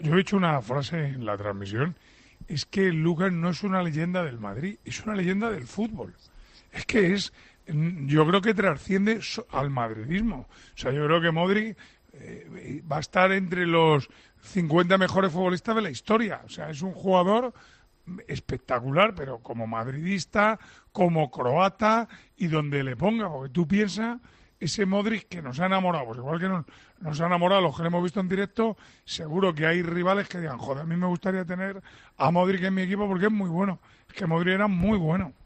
Yo he hecho una frase en la transmisión, es que Lucas no es una leyenda del Madrid, es una leyenda del fútbol. Es que yo creo que trasciende al madridismo. O sea, yo creo que Modric va a estar entre los 50 mejores futbolistas de la historia. O sea, es un jugador espectacular, pero como madridista, como croata y donde le ponga, porque tú piensas ese Modric que nos ha enamorado, pues igual que nos ha enamorado los que le hemos visto en directo, seguro que hay rivales que digan, joder, a mí me gustaría tener a Modric en mi equipo porque es muy bueno. Es que Modric era muy bueno.